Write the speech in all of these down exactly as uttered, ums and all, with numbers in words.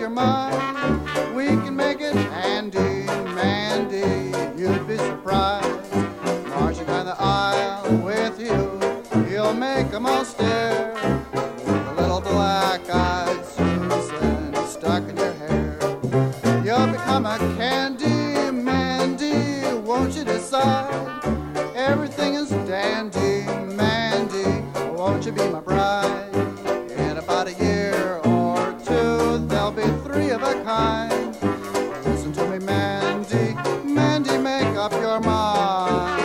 your mind. We can make it handy, Mandy, you'd be surprised. Marching down the aisle with you, you'll make 'em all stare. With a little black-eyed Susan stuck in your hair. You'll become a candy, Mandy, won't you decide? Everything is dandy, Mandy, won't you be my bride? In about a year or two, there'll be three of a kind. Listen to me, Mandy, Mandy, make up your mind.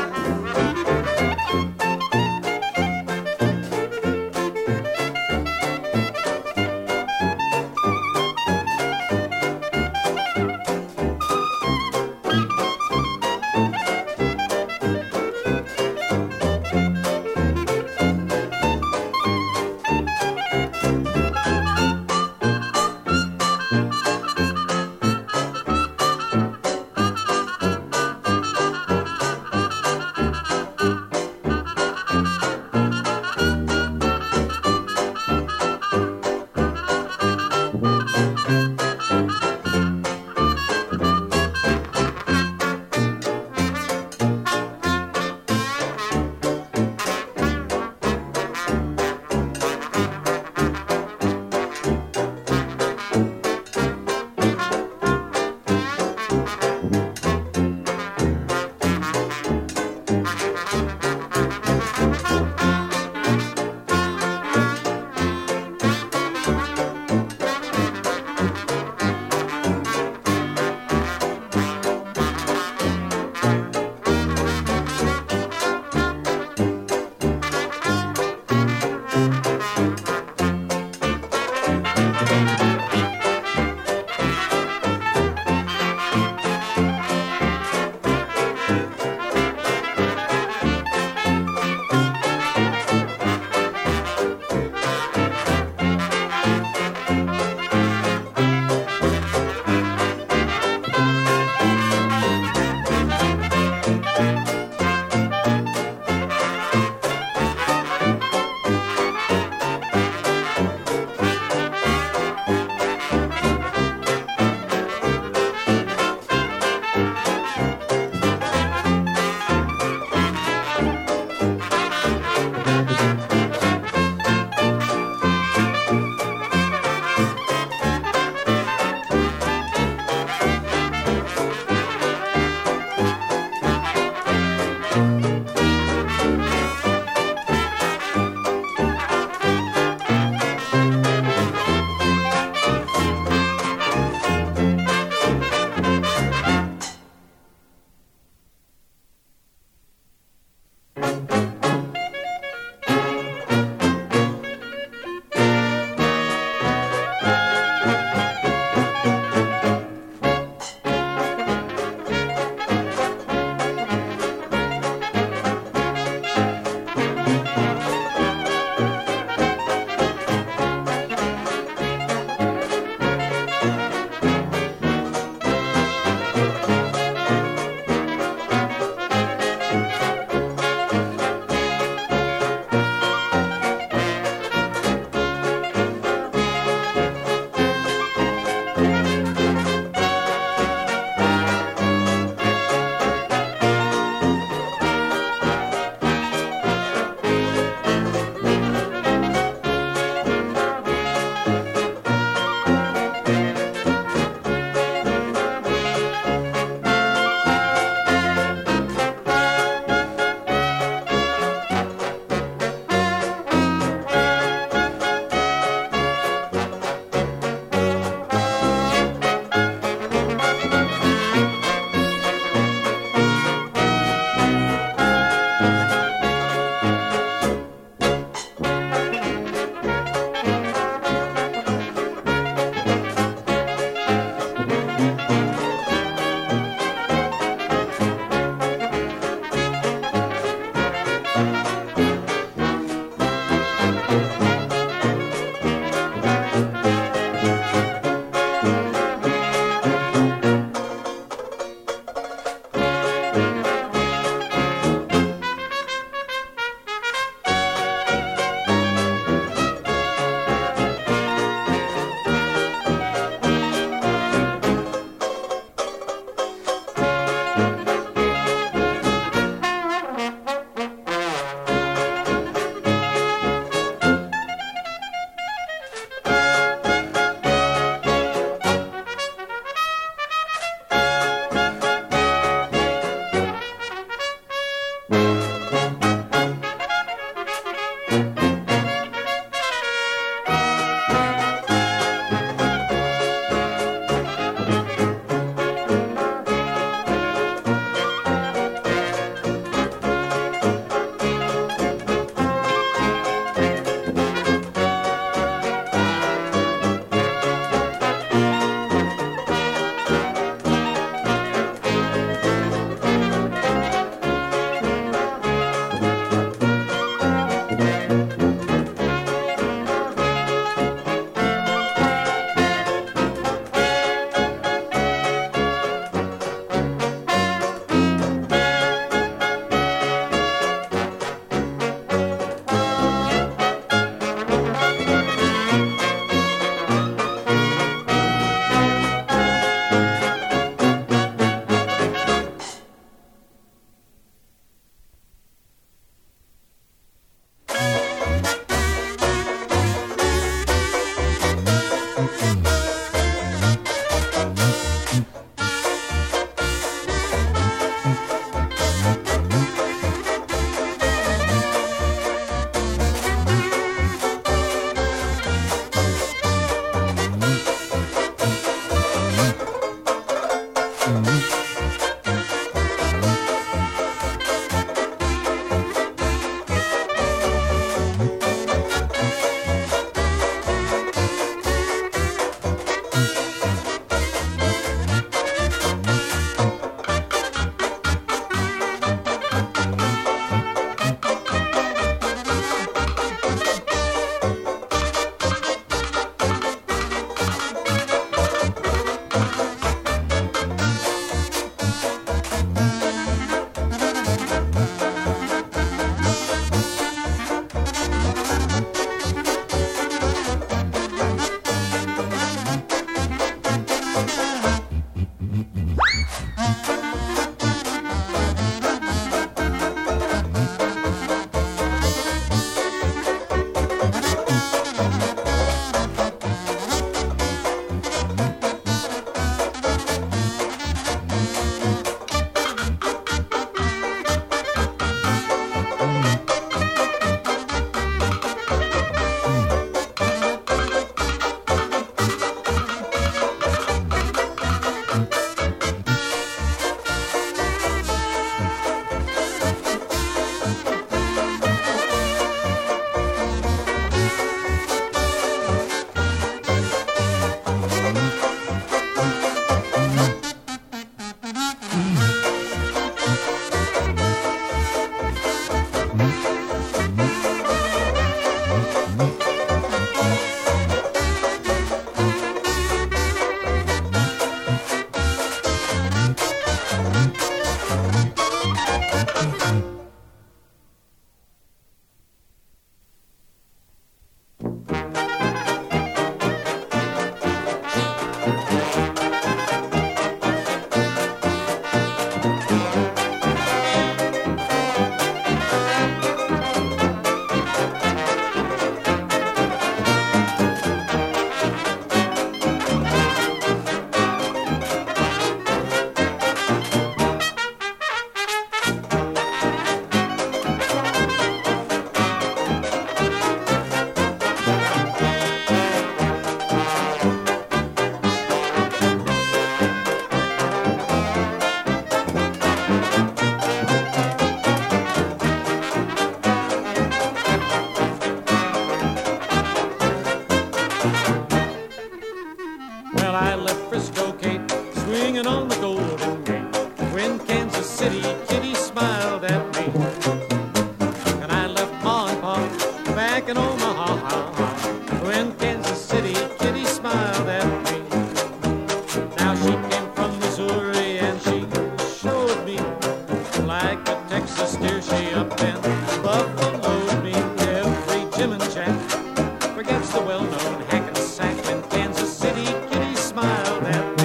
Well, I left Frisco Kate swinging on the Golden Gate when Kansas City Kitty smiled at me. And I left Ma and Pa back in Omaha when Kansas City Kitty smiled at me. Now she came from Missouri and she showed me like a Texas steer she up and buffaloed me. Every Jim and Jack forgets the well-known Hackensack when Kansas City Kitty smiled at me.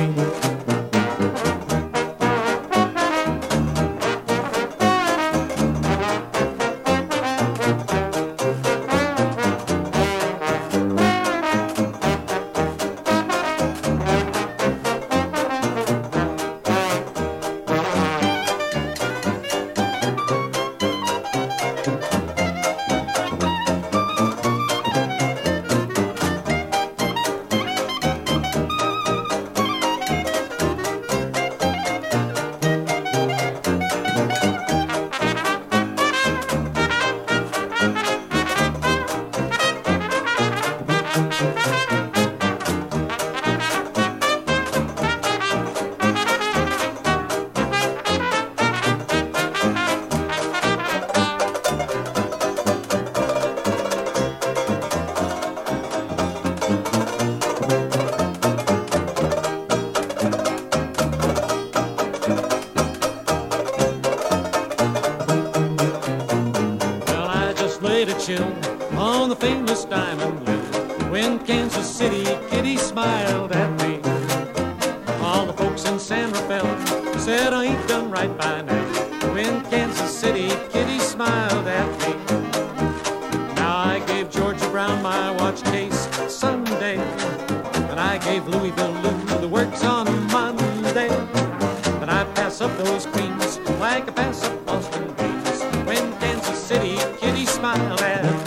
On the famous Diamond Lily when Kansas City Kitty smiled at me. All the folks in San Rafael said I ain't done right by now when Kansas City Kitty smiled at me. Now I gave Georgia Brown my watch case Sunday, and I gave Louisville Lou the works on Monday. But I pass up those queens like I pass up Boston beans when Kansas City Kitty smiled at me.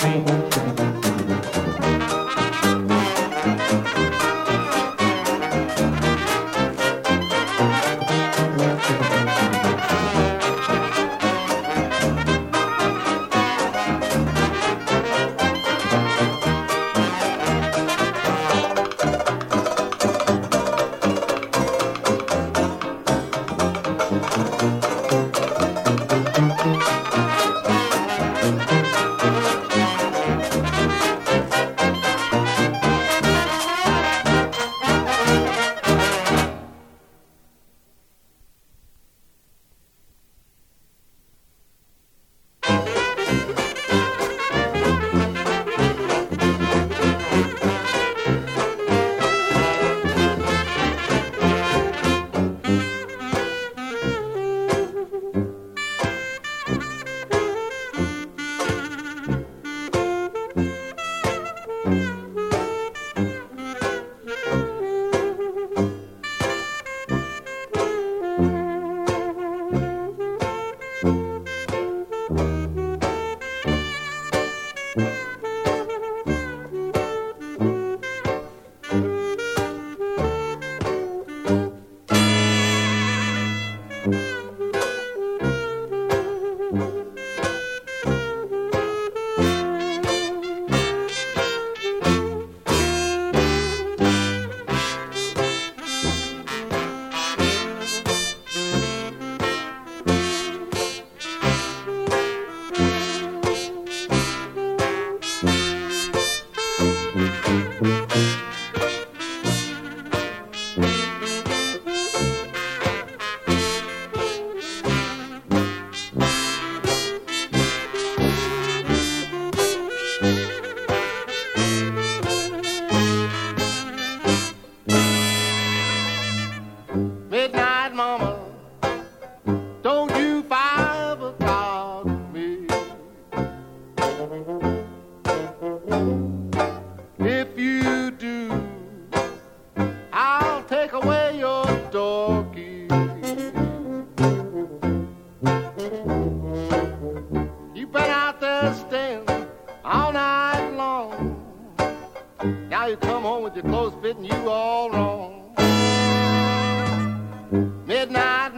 you come home with your clothes fitting you all wrong. Midnight